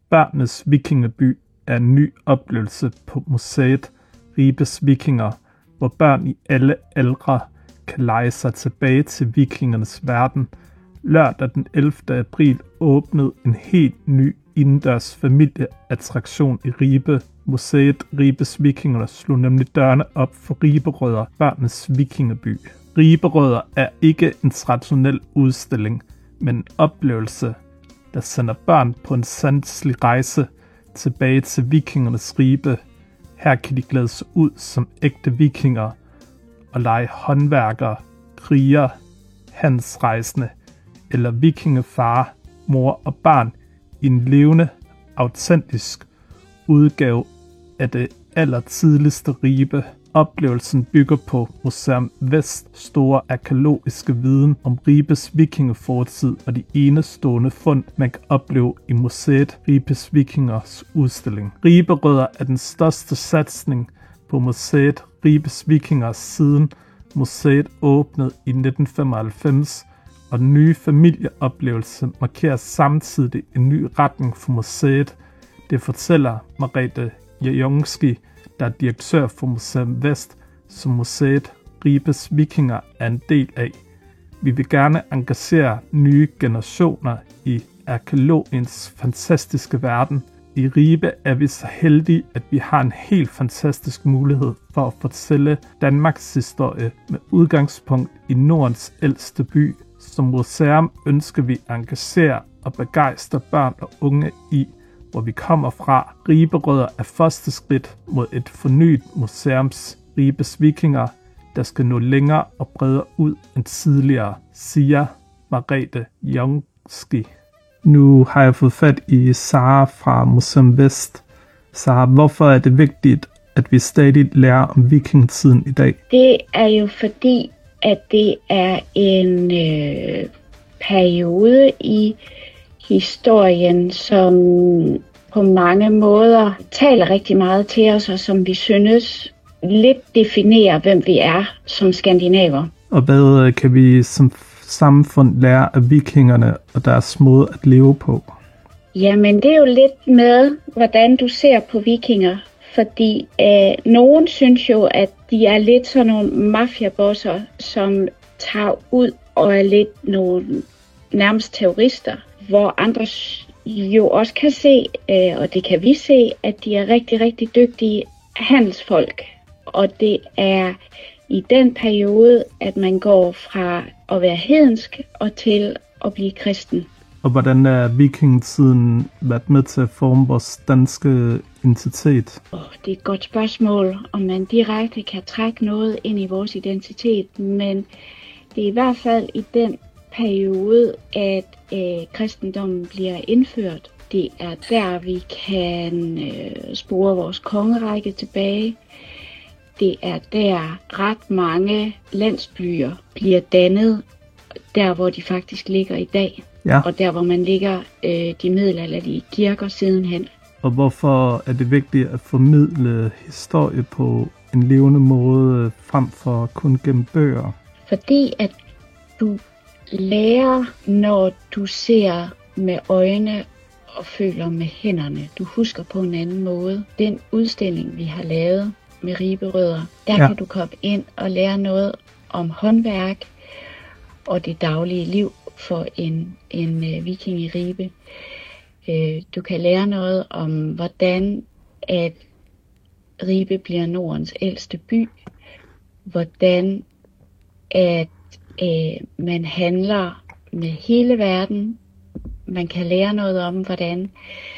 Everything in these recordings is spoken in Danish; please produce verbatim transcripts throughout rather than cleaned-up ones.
Børnenes Vikingeby er en ny oplevelse på museet Ribes Vikinger, hvor børn i alle aldre kan lege sig tilbage til vikingernes verden. Lørdag den ellevte april åbnede en helt ny indendørs familieattraktion i Ribe. Museet Ribes Vikinger slog nemlig dørene op for Riberødder, Børnenes Vikingeby. Riberødder er ikke en traditionel udstilling, men en oplevelse, der sender børn på en sanselig rejse tilbage til vikingernes Ribe. Her kan de glæde sig ud som ægte vikinger og lege håndværkere, kriger, handelsrejsende eller vikingefar, mor og barn i en levende, autentisk udgave af det allertidligste Ribe. Oplevelsen bygger på Museum Vest store arkæologiske viden om Ribes vikingefortid og de enestående fund, man kan opleve i museet Ribes Vikingers udstilling. Riberødder er den største satsning på museet Ribes Vikingers siden museet åbnede i nitten femoghalvfems, og den nye familieoplevelse markerer samtidig en ny retning for museet. Det fortæller Merete Jajonski, der er direktør for Museum Vest, som museet Ribes Vikinger er en del af. Vi vil gerne engagere nye generationer i arkæologiens fantastiske verden. I Ribe er vi så heldige, at vi har en helt fantastisk mulighed for at fortælle Danmarks historie med udgangspunkt i Nordens ældste by. Som museum ønsker vi at engagere og begejstre børn og unge i, hvor vi kommer fra. Riberødder er første skridt mod et fornyet museums Ribes Vikinger, der skal nå længere og bredere ud end tidligere, siger Merete Jajonski. Nu har jeg fået fat i Sara fra Museum Vest. Sara, hvorfor er det vigtigt, at vi stadig lærer om vikingetiden i dag? Det er jo fordi, at det er en øh, periode i historien, som på mange måder taler rigtig meget til os, og som vi synes lidt definerer, hvem vi er som skandinaver. Og hvad kan vi som samfund lære af vikingerne og deres måde at leve på? Jamen, det er jo lidt med, hvordan du ser på vikinger. Fordi øh, nogen synes jo, at de er lidt sådan nogle mafiabosser, som tager ud og er lidt nogle nærmest terrorister, hvor andre jo også kan se, øh, og det kan vi se, at de er rigtig, rigtig dygtige handelsfolk. Og det er i den periode, at man går fra at være hedensk og til at blive kristen. Og hvordan er vikingetiden været med til at forme vores danske identitet? Oh, det er et godt spørgsmål, om man direkte kan trække noget ind i vores identitet, men det er i hvert fald i den periode, at øh, kristendommen bliver indført. Det er der, vi kan øh, spore vores kongerække tilbage. Det er der, ret mange landsbyer bliver dannet, der hvor de faktisk ligger i dag. Ja. Og der hvor man ligger øh, de middelalderlige kirker sidenhen. Og hvorfor er det vigtigt at formidle historie på en levende måde, frem for kun gennem bøger? Fordi at du lærer, når du ser med øjne og føler med hænderne. Du husker på en anden måde. Den udstilling, vi har lavet med Riberødder, der ja. kan du komme ind og lære noget om håndværk og det daglige liv for en, en uh, viking i Ribe. Uh, du kan lære noget om, hvordan at Ribe bliver Nordens ældste by. Hvordan at uh, man handler med hele verden. Man kan lære noget om, hvordan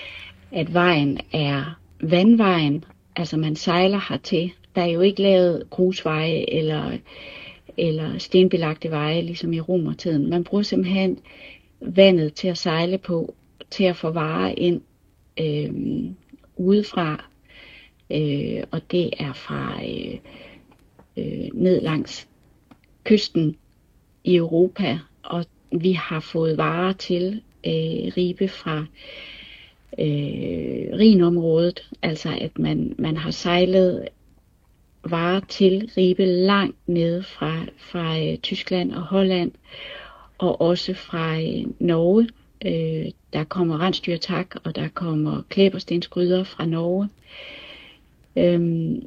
at vejen er vandvejen. Altså man sejler hertil. Der er jo ikke lavet grusveje eller, eller stenbelagte veje, ligesom i romertiden. Man bruger simpelthen vandet til at sejle på, til at få varer ind øh, udefra. Øh, og det er fra øh, øh, ned langs kysten i Europa. Og vi har fået varer til øh, Ribe fra øh, Rhinområdet, altså at man, man har sejlet varer til Ribe langt nede fra, fra øh, Tyskland og Holland, og også fra øh, Norge. Øh, der kommer rensdyrtak, og der kommer klæberstensgryder fra Norge. Øhm,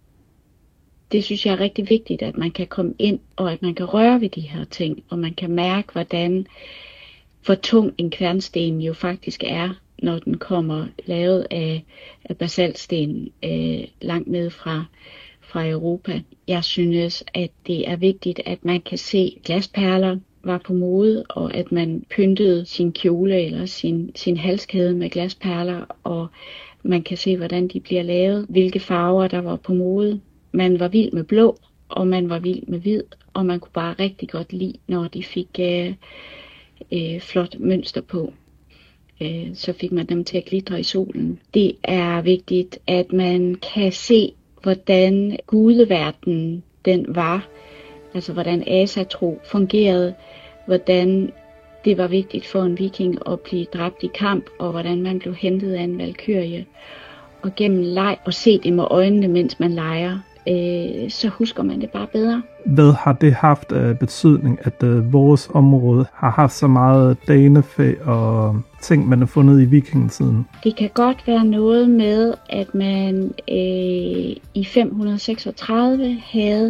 det synes jeg er rigtig vigtigt, at man kan komme ind, og at man kan røre ved de her ting, og man kan mærke, hvordan hvor tung en kværnsten jo faktisk er, når den kommer lavet af, af basaltsten øh, langt ned fra, fra Europa. Jeg synes, at det er vigtigt, at man kan se glasperler var på mode, og at man pyntede sin kjole eller sin, sin halskæde med glasperler, og man kan se, hvordan de bliver lavet, hvilke farver der var på mode. Man var vild med blå, og man var vild med hvid, og man kunne bare rigtig godt lide, når de fik øh, øh, flot mønster på. Øh, så fik man dem til at glitre i solen. Det er vigtigt, at man kan se, hvordan gudeverdenen den var, altså hvordan asatro fungerede, hvordan det var vigtigt for en viking at blive dræbt i kamp, og hvordan man blev hentet af en valkyrie. Og gennem leg og se det med øjnene, mens man leger, øh, så husker man det bare bedre. Hvad har det haft af betydning, at øh, vores område har haft så meget danefæ og ting, man har fundet i vikingetiden? Det kan godt være noget med, at man øh, i fem hundrede seksogtredive havde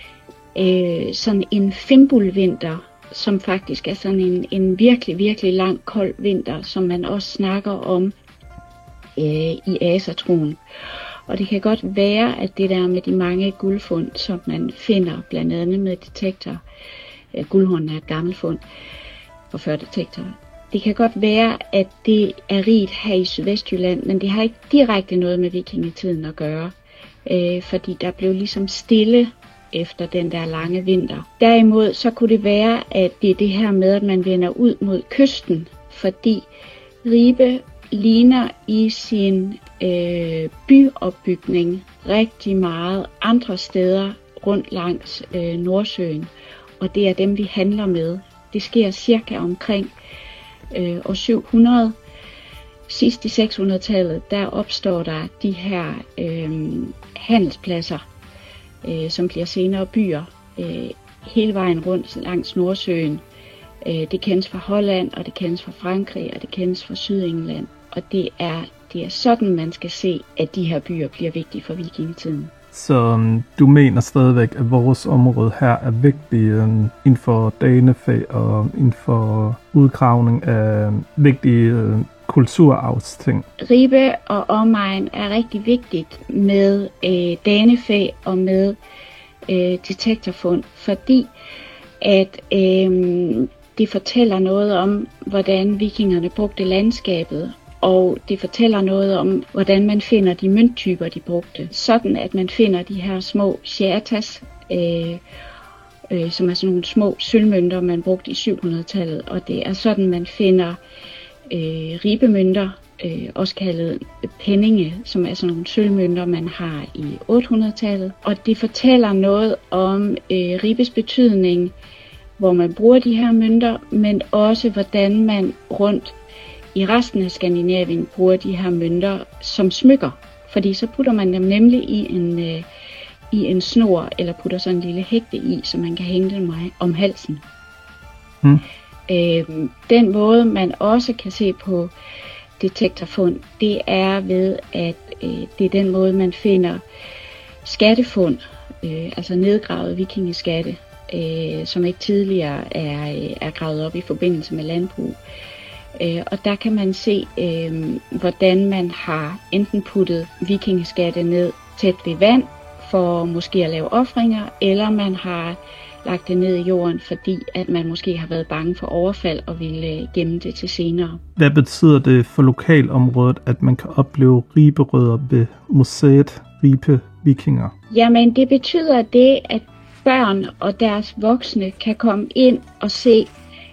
øh, sådan en fimbulvinter, som faktisk er sådan en, en virkelig, virkelig lang, kold vinter, som man også snakker om øh, i asatroen. Og det kan godt være, at det der med de mange guldfund, som man finder blandt andet med detektor, øh, guldhorn er et gammelt fund for før detektor. Det kan godt være, at det er rigt her i Sydvestjylland, men det har ikke direkte noget med vikingetiden at gøre, øh, fordi der blev ligesom stille efter den der lange vinter. Derimod så kunne det være, at det er det her med, at man vender ud mod kysten, fordi Ribe ligner i sin øh, byopbygning rigtig meget andre steder rundt langs øh, Nordsøen, og det er dem, vi handler med. Det sker cirka omkring øh, år syv hundrede. Sidst i seks hundrede-tallet, der opstår der de her øh, handelspladser, øh, som bliver senere byer, øh, hele vejen rundt langs Nordsøen. Øh, det kendes fra Holland, og det kendes fra Frankrig, og det kendes fra Sydengland. Og det er, det er sådan, man skal se, at de her byer bliver vigtige for vikingetiden. Så du mener stadigvæk, at vores område her er vigtigt inden for danefæ og inden for udgravning af vigtige kulturarvsting? Ribe og omegn er rigtig vigtigt med øh, danefæ og med øh, detektorfund, fordi at øh, det fortæller noget om, hvordan vikingerne brugte landskabet, og det fortæller noget om, hvordan man finder de mønttyper, de brugte. Sådan at man finder de her små shiatas, øh, øh, som er sådan nogle små sølvmønter, man brugte i syv hundrede-tallet, og det er sådan, man finder øh, ribemønter, øh, også kaldet penninge, som er sådan nogle sølvmønter, man har i otte hundrede-tallet. Og det fortæller noget om øh, Ribes betydning, hvor man bruger de her mønter, men også hvordan man rundt i resten af Skandinavien bruger de her mønter som smykker. Fordi så putter man dem nemlig i en, øh, i en snor, eller putter sådan en lille hægte i, så man kan hænge dem om halsen. Hmm. Øh, den måde, man også kan se på detektorfund, det er ved, at øh, det er den måde, man finder skattefund, øh, altså nedgravede vikingeskatte, øh, som ikke tidligere er, er gravet op i forbindelse med landbrug. Øh, og der kan man se, øh, hvordan man har enten puttet vikingeskatte ned tæt ved vand, for måske at lave ofringer, eller man har lagt det ned i jorden, fordi at man måske har været bange for overfald og ville gemme det til senere. Hvad betyder det for lokalområdet, at man kan opleve riberødder ved museet Ribe Vikinger? Jamen det betyder det, at børn og deres voksne kan komme ind og se,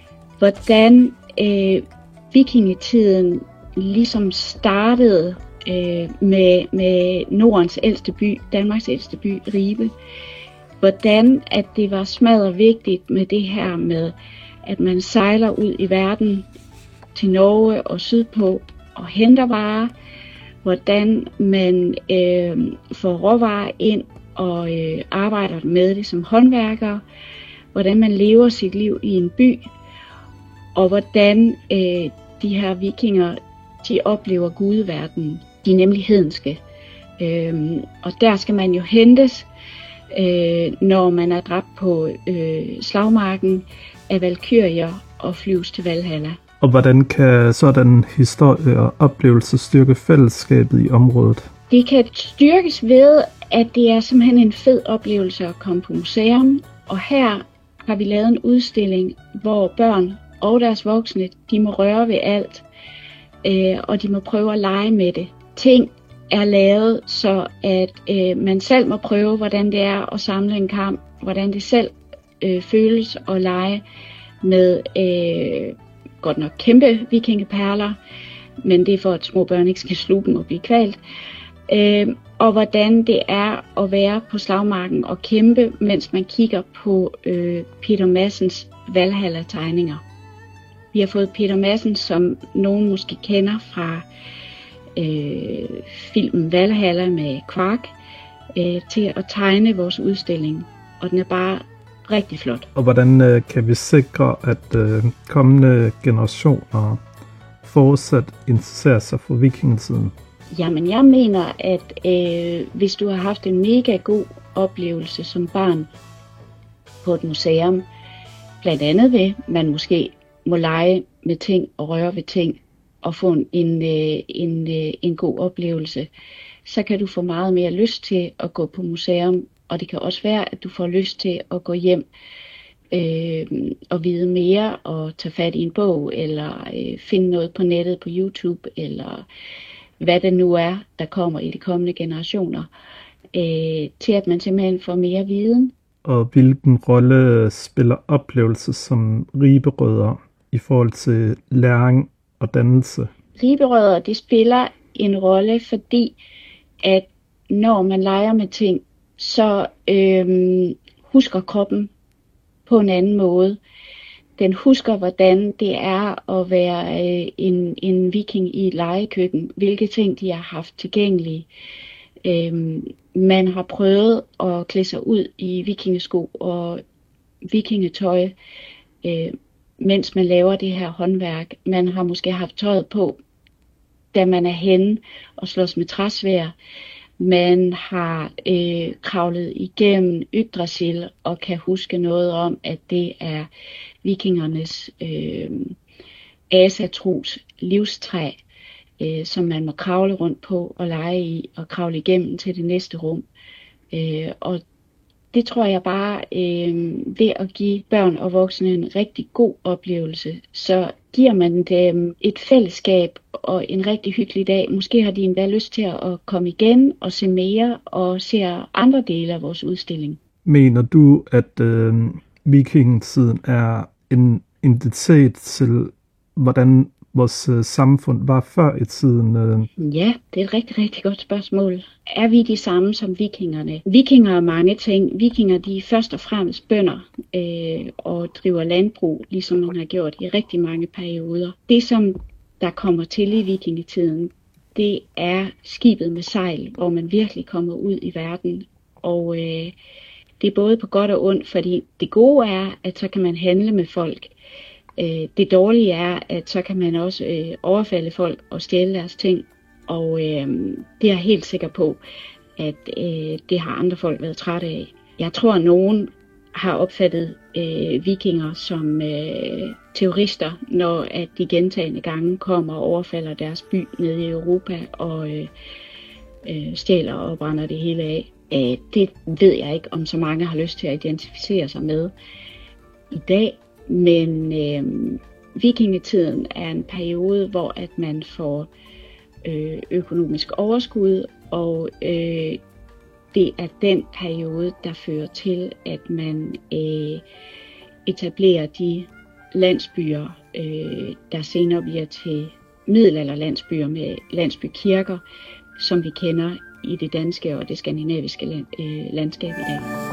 hvordan øh, vikingetiden ligesom startede øh, med, med Nordens ældste by, Danmarks ældste by, Ribe. Hvordan at det var smadret vigtigt med det her med, at man sejler ud i verden til Norge og sydpå og henter varer. Hvordan man øh, får råvarer ind og øh, arbejder med det som håndværker. Hvordan man lever sit liv i en by. og hvordan øh, de her vikinger, de oplever gudeverdenen, de nemlig hedenske. Øhm, og der skal man jo hentes, øh, når man er dræbt på øh, slagmarken af valkyrier og flyves til Valhalla. Og hvordan kan sådan historie og oplevelse styrke fællesskabet i området? Det kan styrkes ved, at det er simpelthen en fed oplevelse at komme på museum. Og her har vi lavet en udstilling, hvor børn og deres voksne, de må røre ved alt, øh, og de må prøve at lege med det. Ting er lavet, så at øh, man selv må prøve, hvordan det er at samle en kamp, hvordan det selv øh, føles at lege med øh, godt nok kæmpe vikingeperler, men det er for, at små børn ikke skal sluge dem og blive kvalt. Øh, og hvordan det er at være på slagmarken og kæmpe, mens man kigger på øh, Peter Madsens Valhalla-tegninger. Vi har fået Peter Madsen, som nogen måske kender fra øh, filmen Valhalla med Quark, øh, til at tegne vores udstilling, og den er bare rigtig flot. Og hvordan øh, kan vi sikre, at øh, kommende generationer fortsat interesserer sig for vikingetiden? Jamen, jeg mener, at øh, hvis du har haft en mega god oplevelse som barn på et museum, blandt andet ved, man måske må lege med ting og røre ved ting og få en, en, en, en god oplevelse, så kan du få meget mere lyst til at gå på museum, og det kan også være, at du får lyst til at gå hjem øh, og vide mere og tage fat i en bog, eller øh, finde noget på nettet på YouTube, eller hvad det nu er, der kommer i de kommende generationer, øh, til at man simpelthen får mere viden. Og hvilken rolle spiller oplevelse som riberødder i forhold til læring og dannelse? Riberødder, det spiller en rolle, fordi at når man leger med ting, så øhm, husker kroppen på en anden måde. Den husker, hvordan det er at være øh, en, en viking i et legekøkken, hvilke ting de har haft tilgængelige. Øhm, man har prøvet at klæde sig ud i vikingesko og vikingetøj, øh, mens man laver det her håndværk. Man har måske haft tøjet på, da man er henne og slås med træsværd. Man har øh, kravlet igennem Yggdrasil og kan huske noget om, at det er vikingernes øh, asatros livstræ, øh, som man må kravle rundt på og lege i og kravle igennem til det næste rum. Øh, og det tror jeg bare, øh, ved at give børn og voksne en rigtig god oplevelse, så giver man dem et fællesskab og en rigtig hyggelig dag. Måske har de endda lyst til at komme igen og se mere og se andre dele af vores udstilling. Mener du, at øh, vikingetiden er en identitet til, hvordan vores øh, samfund var før i tiden? Øh? Ja, det er et rigtig, rigtig godt spørgsmål. Er vi de samme som vikingerne? Vikinger er mange ting. Vikinger, de er først og fremmest bønder øh, og driver landbrug, ligesom man har gjort i rigtig mange perioder. Det, som der kommer til i vikingetiden, det er skibet med sejl, hvor man virkelig kommer ud i verden. Og øh, det er både på godt og ondt, fordi det gode er, at så kan man handle med folk. Øh, det dårlige er, at så kan man også øh, overfalde folk og stjæle deres ting. Og øh, det er jeg helt sikker på, at øh, det har andre folk været trætte af. Jeg tror, at nogen har opfattet øh, vikinger som øh, terrorister, når at de gentagne gange kommer og overfalder deres by nede i Europa og øh, øh, stjæler og brænder det hele af. Øh, det ved jeg ikke, om så mange har lyst til at identificere sig med i dag. Men øh, vikingetiden er en periode, hvor at man får øh, økonomisk overskud, og øh, det er den periode, der fører til, at man øh, etablerer de landsbyer, øh, der senere bliver til middelalderlandsbyer med landsbykirker, som vi kender i det danske og det skandinaviske land, øh, landskab i dag.